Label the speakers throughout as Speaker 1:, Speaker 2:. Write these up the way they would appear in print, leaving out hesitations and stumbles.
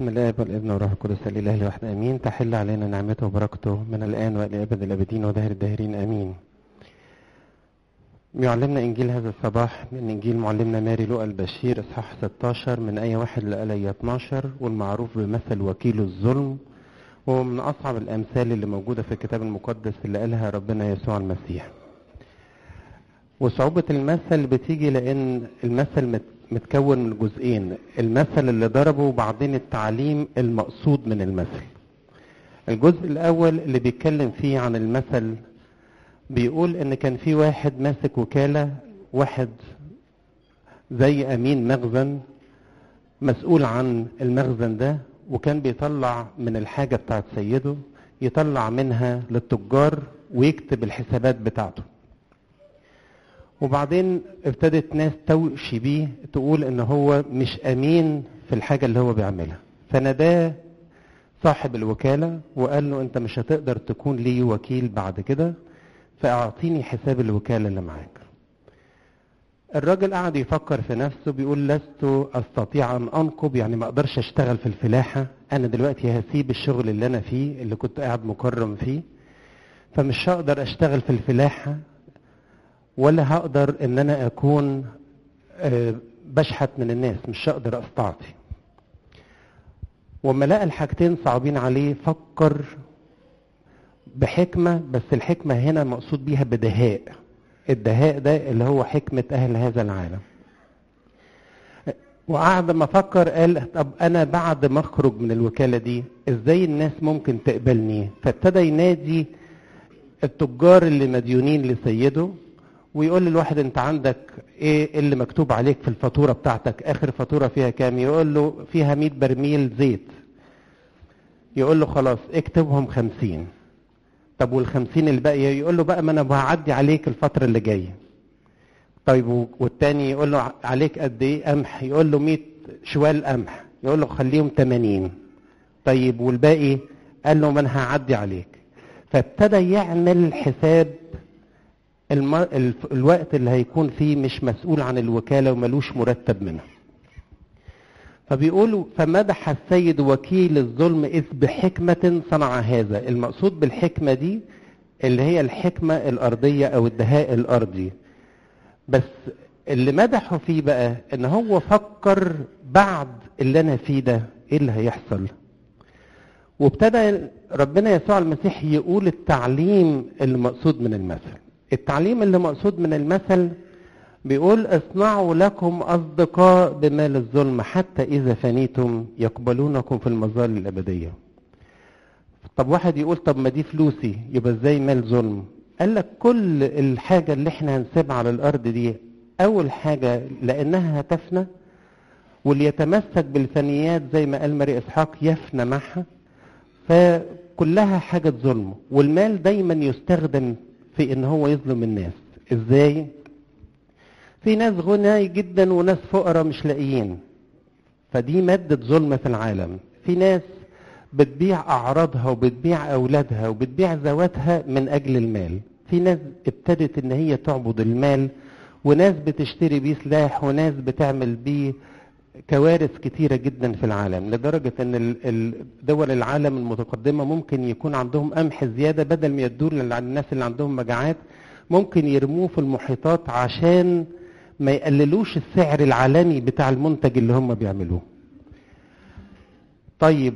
Speaker 1: بسم الله والابن والروح القدس الاله الواحد امين. تحل علينا نعمته وبركته من الان والى ابد الابدين ودهر الداهرين امين. يعلمنا انجيل هذا الصباح من انجيل معلمنا ماري لوقا البشير اصحاح 16 من ايه 1 لايه 12، والمعروف بمثل وكيل الظلم، وهو من اصعب الامثال اللي موجوده في الكتاب المقدس اللي قالها ربنا يسوع المسيح. وصعوبه المثل بتيجي لان المثل متكون من جزئين، المثل اللي ضربه وبعدين التعليم المقصود من المثل. الجزء الاول اللي بيتكلم فيه عن المثل بيقول ان كان في واحد ماسك وكالة، واحد زي امين مخزن مسؤول عن المخزن ده، وكان بيطلع من الحاجة بتاعت سيده يطلع منها للتجار ويكتب الحسابات بتاعته. وبعدين ابتدت ناس توشي بيه تقول ان هو مش امين في الحاجة اللي هو بيعملها، فناداه صاحب الوكالة وقال له انت مش هتقدر تكون لي وكيل بعد كده، فاعطيني حساب الوكالة اللي معاك. الراجل قعد يفكر في نفسه بيقول لست استطيع ان انقب، يعني ما اقدرش اشتغل في الفلاحة، انا دلوقتي هسيب الشغل اللي انا فيه اللي كنت قاعد مكرم فيه، فمش هقدر اشتغل في الفلاحة ولا هقدر ان انا اكون بشحت من الناس، مش هقدر استعطي. وما لقى الحاجتين صعبين عليه فكر بحكمة، بس الحكمة هنا مقصود بيها بدهاء. الدهاء ده اللي هو حكمة اهل هذا العالم. وقعد ما فكر قال طب انا بعد ما اخرج من الوكالة دي ازاي الناس ممكن تقبلني؟ فابتدى ينادي التجار اللي مديونين لسيده ويقول للواحد انت عندك ايه اللي مكتوب عليك في الفاتورة بتاعتك؟ اخر فاتورة فيها كام؟ يقول له فيها 100 برميل زيت. يقول له خلاص اكتبهم 50. طب وال50 الباقية؟ يقول له بقى ما انا هعدي عليك الفترة اللي جاية. طيب والتاني يقول له عليك قد ايه قمح؟ يقول له 100 شوال قمح. يقول له خليهم 80. طيب والباقي؟ قال له ما انا هعدي عليك. فابتدى يعمل حساب الوقت اللي هيكون فيه مش مسؤول عن الوكالة وملوش مرتب منها. فبيقولوا فمدح السيد وكيل الظلم إذ بحكمة صنع هذا. المقصود بالحكمة دي اللي هي الحكمة الأرضية أو الدهاء الأرضي، بس اللي مدحه فيه بقى إن هو فكر بعد اللي أنا فيه ده إيه اللي هيحصل. وابتدى ربنا يسوع المسيح يقول التعليم اللي مقصود من المثل. التعليم اللي مقصود من المثل بيقول اصنعوا لكم أصدقاء بمال الظلم حتى إذا فنيتم يقبلونكم في المظال الأبدية. طب واحد يقول طب ما دي فلوسي يبقى ازاي مال ظلم؟ قال لك كل الحاجة اللي احنا هنسيبها على الأرض دي أول حاجة لأنها هتفنى، واللي يتمسك بالفنيات زي ما قال ماري إسحاق يفنى معها، فكلها حاجة ظلم. والمال دايما يستخدم في ان هو يظلم الناس. ازاي؟ في ناس غنى جدا وناس فقراء مش لاقيين، فدي مادة ظلم في العالم. في ناس بتبيع اعراضها وبتبيع اولادها وبتبيع ذواتها من اجل المال. في ناس ابتدت ان هي تعبد المال، وناس بتشتري بيه سلاح، وناس بتعمل بيه كوارث كتيرة جدا في العالم، لدرجة ان دول العالم المتقدمة ممكن يكون عندهم قمح زيادة، بدل ما يدور للناس اللي عندهم مجاعات ممكن يرموه في المحيطات عشان ما يقللوش السعر العالمي بتاع المنتج اللي هم بيعملوه. طيب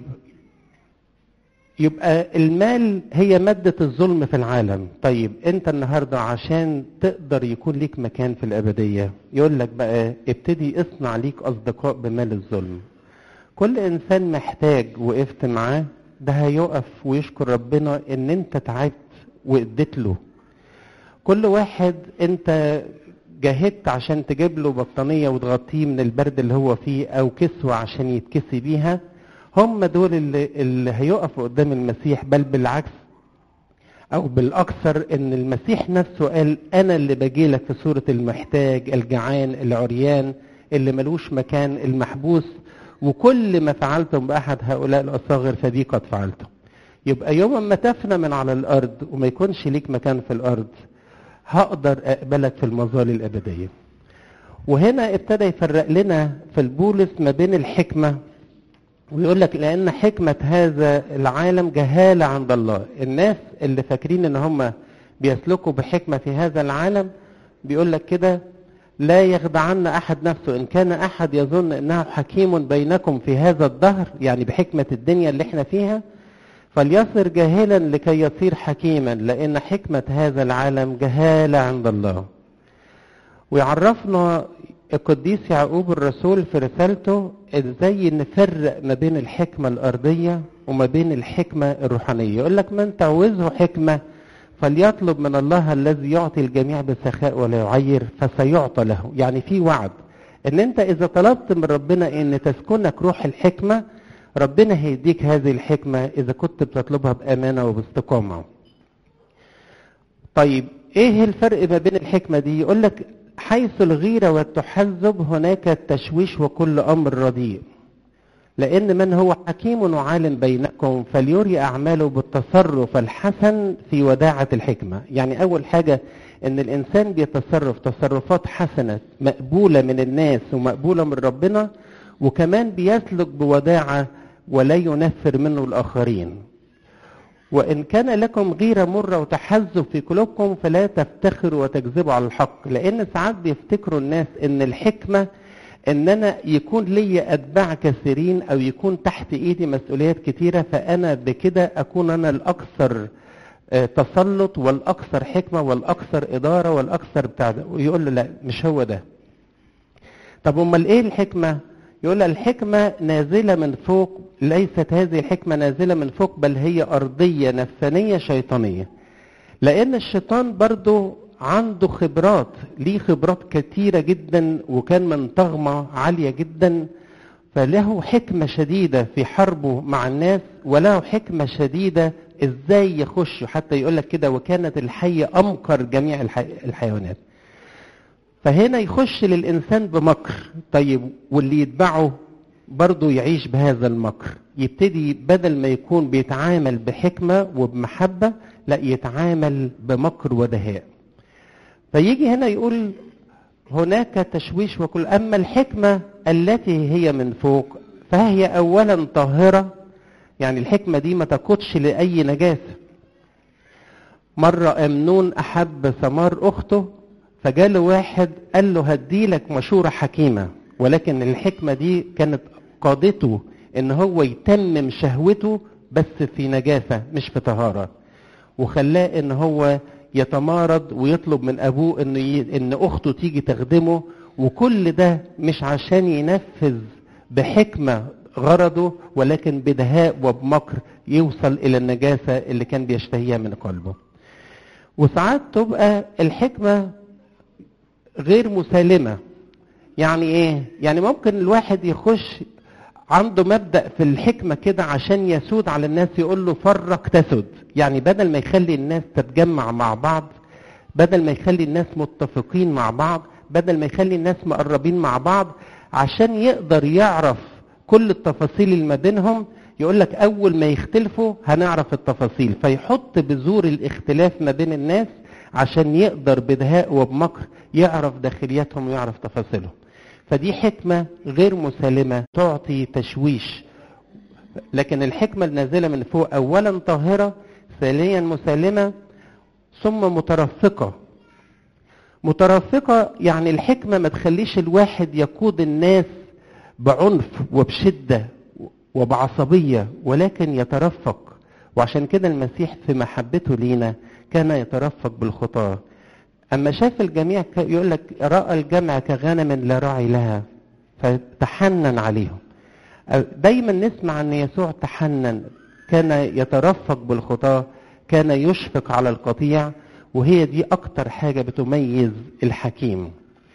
Speaker 1: يبقى المال هي مادة الظلم في العالم. طيب انت النهاردة عشان تقدر يكون ليك مكان في الأبدية يقول لك بقى ابتدي اصنع ليك أصدقاء بمال الظلم. كل إنسان محتاج وقفت معاه ده هيقف ويشكر ربنا ان انت تعبت واديت له. كل واحد انت جاهدت عشان تجيب له بطانية وتغطيه من البرد اللي هو فيه او كسوة عشان يتكسي بيها، هم دول اللي هيقفوا قدام المسيح. بل بالعكس او بالاكثر ان المسيح نفسه قال انا اللي باجيلك في صورة المحتاج الجعان العريان اللي ملوش مكان المحبوس، وكل ما فعلتم باحد هؤلاء الاصاغر فدي قد فعلتم. يبقى يوم ما تفنى من على الارض وما يكونش ليك مكان في الارض هقدر اقبلك في المظال الابدية. وهنا ابتدى يفرق لنا في البولس ما بين الحكمة ويقول لك لأن حكمة هذا العالم جهالة عند الله. الناس اللي فاكرين ان هم بيسلكوا بحكمة في هذا العالم، بيقول لك كده: لا يخدعن أحد نفسه، إن كان أحد يظن أنه حكيم بينكم في هذا الدهر، يعني بحكمة الدنيا اللي احنا فيها، فليصر جاهلا لكي يصير حكيما، لأن حكمة هذا العالم جهالة عند الله. ويعرفنا القديس يعقوب الرسول في رسالته ازاي نفرق ما بين الحكمة الأرضية وما بين الحكمة الروحانية. يقول لك: من تعوزه حكمة فليطلب من الله الذي يعطي الجميع بسخاء ولا يعير فسيعطى له. يعني في وعد ان انت اذا طلبت من ربنا ان تسكنك روح الحكمة، ربنا هيديك هذه الحكمة اذا كنت بتطلبها بامانة وباستقامة. طيب ايه الفرق ما بين الحكمة دي؟ يقول لك: حيث الغيرة والتحزب هناك التشويش وكل امر رديء، لأن من هو حكيم وعالم بينكم فليري أعماله بالتصرف الحسن في وداعة الحكمة. يعني أول حاجة إن الإنسان بيتصرف تصرفات حسنة مقبولة من الناس ومقبولة من ربنا، وكمان بيسلك بوداعة ولا ينفر منه الآخرين. وإن كان لكم غيرة مرة وتحزب في قلوبكم فلا تفتخروا وتكذبوا على الحق، لأن ساعات بيفتكروا الناس إن الحكمة ان انا يكون لي اتباع كثيرين او يكون تحت ايدي مسؤوليات كتيرة، فانا بكده اكون انا الاكثر تسلط والاكثر حكمة والاكثر ادارة والاكثر بتاع ده. ويقول له: لا، مش هو ده. طب امال ايه الحكمة؟ يقول له: الحكمة نازلة من فوق، ليست هذه الحكمة نازلة من فوق بل هي ارضية نفسانية شيطانية. لان الشيطان برضو عنده خبرات، ليه خبرات كتيرة جدا، وكان من طغمة عالية جدا، فله حكمة شديدة في حربه مع الناس، وله حكمة شديدة ازاي يخش. حتى يقول لك كده: وكانت الحية امكر جميع الحيوانات. فهنا يخش للإنسان بمكر. طيب واللي يتبعه برضه يعيش بهذا المكر، يبتدي بدل ما يكون بيتعامل بحكمة وبمحبة، لا، يتعامل بمكر ودهاء. فيجي هنا يقول: هناك تشويش وكل. أما الحكمة التي هي من فوق فهي أولا طاهرة، يعني الحكمة دي ما تقودش لأي نجاسة. مرة أمنون أحب ثمار أخته، فجاله واحد قال له: هديلك مشورة حكيمة، ولكن الحكمة دي كانت قادته إن هو يتمم شهوته بس في نجاسة مش في طهارة، وخلاه إن هو يتمارض ويطلب من أبوه إن أخته تيجي تخدمه، وكل ده مش عشان ينفذ بحكمة غرضه، ولكن بدهاء وبمكر يوصل إلى النجاسة اللي كان بيشتهيها من قلبه. وساعات تبقى الحكمة غير مسالمة. يعني إيه؟ يعني ممكن الواحد يخش عنده مبدأ في الحكمة كده عشان يسود على الناس، يقول له: فرق تسد. يعني بدل ما يخلي الناس تتجمع مع بعض، بدل ما يخلي الناس متفقين مع بعض، بدل ما يخلي الناس مقربين مع بعض، عشان يقدر يعرف كل التفاصيل اللي ما بينهم، يقول لك أول ما يختلفوا هنعرف التفاصيل، فيحط بذور الاختلاف ما بين الناس عشان يقدر بدهاء وبمكر يعرف داخلياتهم ويعرف تفاصيلهم. فدي حكمة غير مسالمة تعطي تشويش. لكن الحكمة النازلة من فوق أولا طاهرة، ثانيا مسالمة، ثم مترفقة. مترفقة يعني الحكمة ما تخليش الواحد يقود الناس بعنف وبشدة وبعصبية، ولكن يترفق. وعشان كده المسيح في محبته لينا كان يترفق بالخطاة. أما شاف الجميع يقول لك: رأى الجمع كغنم لا راعي لها فتحنن عليهم. دايما نسمع أن يسوع تحنن، كان يترفق بالخطاة، كان يشفق على القطيع، وهي دي أكتر حاجة بتميز الحكيم.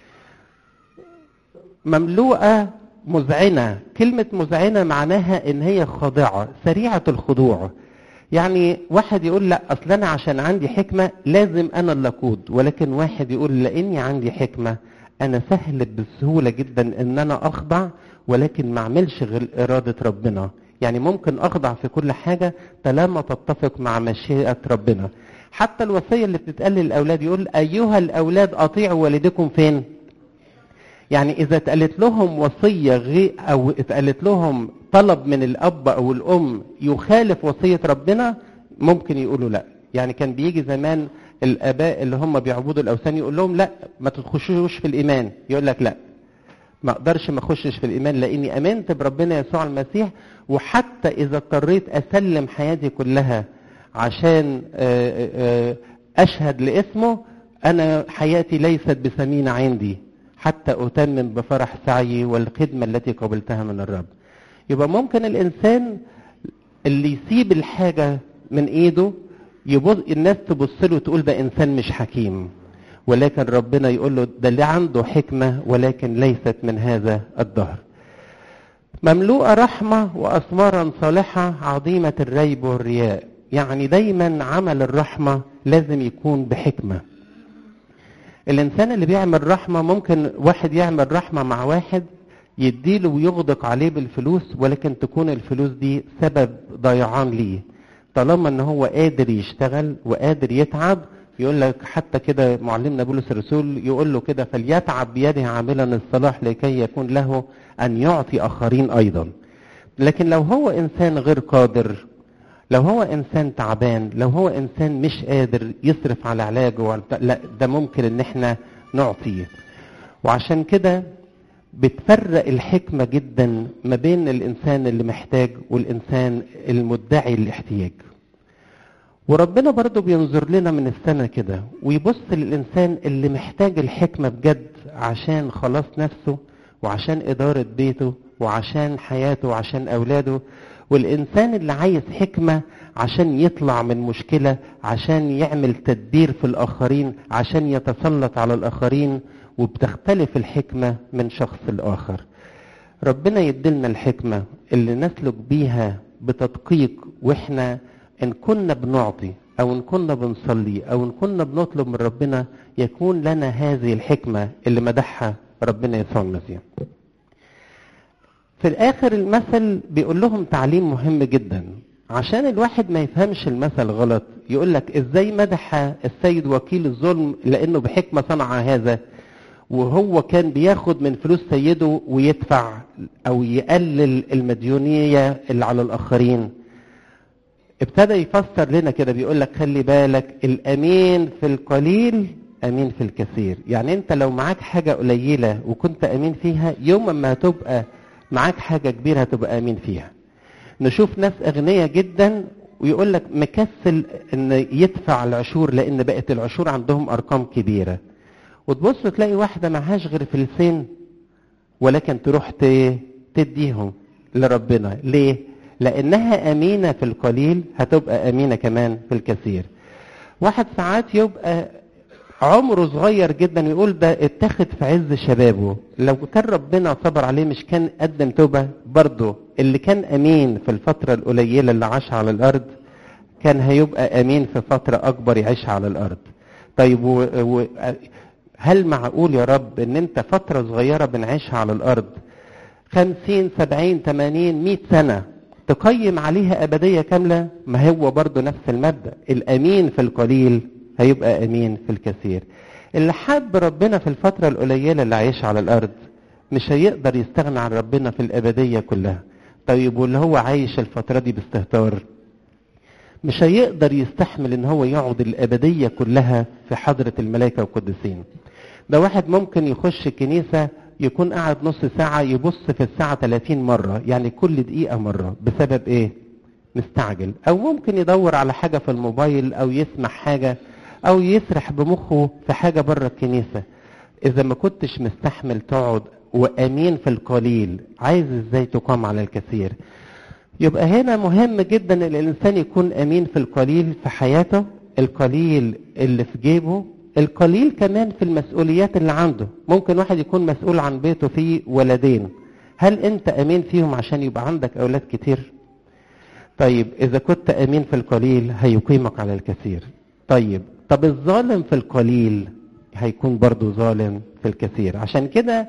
Speaker 1: مملوءة مذعنة. كلمة مذعنة معناها إن هي خاضعة سريعة الخضوع. يعني واحد يقول: لا، أصل أنا عشان عندي حكمة لازم أنا اللي أقود، ولكن واحد يقول: لأني عندي حكمة أنا سهل بسهولة جدا إن أنا أخضع، ولكن ما أعملش غير إرادة ربنا. يعني ممكن أخضع في كل حاجة طالما تتفق مع مشيئة ربنا. حتى الوصية اللي بتتقال للأولاد يقول: أيها الأولاد أطيعوا والدكم فين؟ يعني إذا اتقالت لهم وصية أو اتقالت لهم طلب من الاب او الام يخالف وصية ربنا ممكن يقولوا لا. يعني كان بيجي زمان الاباء اللي هم بيعبدوا الاوثان يقول لهم لا ما تخشوش في الايمان، يقول لك لا ما اقدرش ما اخشش في الايمان لاني امنت بربنا يسوع المسيح، وحتى اذا اضطريت اسلم حياتي كلها عشان اشهد لاسمه، انا حياتي ليست بثمينة عندي حتى اتمم بفرح سعيي والخدمة التي قبلتها من الرب. يبقى ممكن الانسان اللي يسيب الحاجة من ايده يبص الناس تبص له وتقول ده انسان مش حكيم، ولكن ربنا يقول له ده اللي عنده حكمة ولكن ليست من هذا الدهر. مملوءة رحمة وأثمارا صالحة عظيمة الريب والرياء. يعني دايما عمل الرحمة لازم يكون بحكمة. الإنسان اللي بيعمل رحمة ممكن واحد يعمل رحمة مع واحد يديله ويغدق عليه بالفلوس، ولكن تكون الفلوس دي سبب ضيعان ليه. طالما ان هو قادر يشتغل وقادر يتعب، يقول لك حتى كده معلمنا بولس الرسول يقول له كده فليتعب بيده عاملا الصلاح لكي يكون له ان يعطي اخرين ايضا. لكن لو هو انسان غير قادر، لو هو انسان تعبان، لو هو انسان مش قادر يصرف على علاجه لا ده ممكن ان احنا نعطيه. وعشان كده بتفرق الحكمة جدا ما بين الانسان اللي محتاج والانسان المدعي الاحتياج. وربنا برضو بينظر لنا من السنة كده ويبص للإنسان اللي محتاج الحكمة بجد عشان خلاص نفسه وعشان إدارة بيته وعشان حياته وعشان أولاده، والإنسان اللي عايز حكمة عشان يطلع من مشكلة، عشان يعمل تدبير في الآخرين، عشان يتسلط على الآخرين. وبتختلف الحكمة من شخص لآخر. ربنا يدلنا الحكمة اللي نسلك بيها بتدقيق، وإحنا إن كنا بنعطي أو إن كنا بنصلي أو إن كنا بنطلب من ربنا يكون لنا هذه الحكمة اللي مدحها ربنا يسوع المسيح. في الآخر المثل بيقول لهم تعليم مهم جدا عشان الواحد ما يفهمش المثل غلط. يقول لك إزاي مدح السيد وكيل الظلم لأنه بحكمة صنع هذا، وهو كان بياخد من فلوس سيده ويدفع أو يقلل المديونية اللي على الآخرين. ابتدى يفسر لنا كده بيقول لك خلي بالك الامين في القليل امين في الكثير. يعني انت لو معاك حاجة قليلة وكنت امين فيها، يوم ما هتبقى معاك حاجة كبيرة هتبقى امين فيها. نشوف ناس اغنياء جدا ويقول لك مكسل ان يدفع العشور لان بقت العشور عندهم ارقام كبيرة، وتبص تلاقي واحدة معهاش غير فلسين ولكن تروح تديهم لربنا. ليه؟ لأنها أمينة في القليل هتبقى أمينة كمان في الكثير. واحد ساعات يبقى عمره صغير جدا يقول ده اتخذ في عز شبابه، لو كان ربنا صبر عليه مش كان قدم توبة. برضه اللي كان أمين في الفترة القليلة اللي عاشها على الأرض كان هيبقى أمين في فترة أكبر يعيشها على الأرض. طيب هل معقول يا رب ان انت فترة صغيرة بنعيشها على الأرض 50 70 80 100 سنة تقيم عليها أبدية كاملة؟ ما هو برضو نفس المبدأ، الأمين في القليل هيبقى أمين في الكثير. اللي حب ربنا في الفترة القليلة اللي عايش على الأرض مش هيقدر يستغنى عن ربنا في الأبدية كلها. طيب واللي هو عايش الفترة دي باستهتار مش هيقدر يستحمل ان هو يقعد الأبدية كلها في حضرة الملائكة والقديسين. ده واحد ممكن يخش كنيسة يكون قاعد نص ساعة يبص في الساعة 30 مرة، يعني كل دقيقة مرة. بسبب ايه؟ مستعجل. او ممكن يدور على حاجة في الموبايل او يسمع حاجة او يسرح بمخه في حاجة بره الكنيسة. اذا ما كنتش مستحمل تقعد وامين في القليل، عايز ازاي تقام على الكثير؟ يبقى هنا مهم جدا ان الانسان يكون امين في القليل في حياته، القليل اللي في جيبه، القليل كمان في المسؤوليات اللي عنده. ممكن واحد يكون مسؤول عن بيته فيه ولدين، هل انت امين فيهم عشان يبقى عندك اولاد كتير؟ طيب اذا كنت امين في القليل هيقيمك على الكثير. طب الظالم في القليل هيكون برضو ظالم في الكثير. عشان كده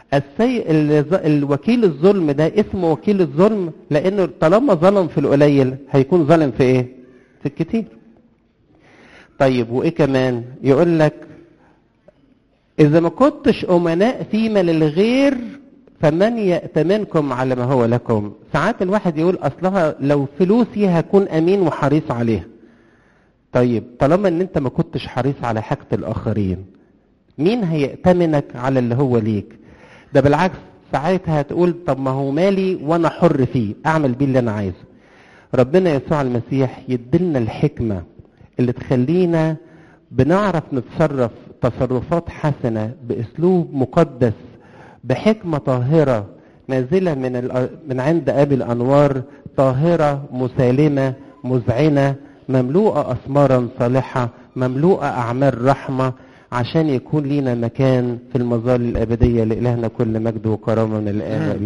Speaker 1: الوكيل الظلم ده اسمه وكيل الظلم، لانه طالما ظلم في القليل هيكون ظالم في ايه؟ في الكثير. طيب وايه كمان؟ يقول لك اذا ما كنتش امناء فيما للغير فمن يأتمنكم على ما هو لكم. ساعات الواحد يقول اصلها لو فلوسي هكون امين وحريص عليها. طيب طالما ان انت ما كنتش حريص على حاجة الاخرين، مين هيأتمنك على اللي هو ليك؟ ده بالعكس، ساعتها هتقول طب ما هو مالي وانا حر فيه، اعمل بيه اللي انا عايزه. ربنا يسوع المسيح يدلنا الحكمة اللي تخلينا بنعرف نتصرف تصرفات حسنة باسلوب مقدس بحكمة طاهرة نازلة من عند ابي الانوار، طاهرة مسالمة مذعنة مملوءة أثمارا صالحة مملوءة أعمال رحمة، عشان يكون لينا مكان في المظال الأبدية. لإلهنا كل مجد وكرامة من الآن